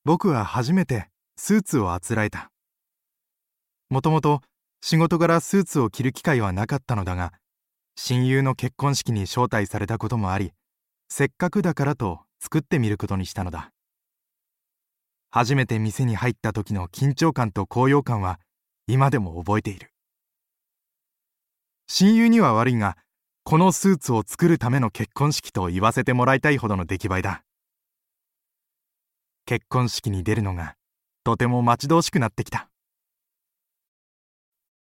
僕は初めてスーツをあつらえた。もともと仕事柄スーツを着る機会はなかったのだが、親友の結婚式に招待されたこともあり、せっかくだからと作ってみることにしたのだ。初めて店に入った時の緊張感と高揚感は今でも覚えている。親友には悪いが、このスーツを作るための結婚式と言わせてもらいたいほどの出来栄えだ。結婚式に出るのがとても待ち遠しくなってきた。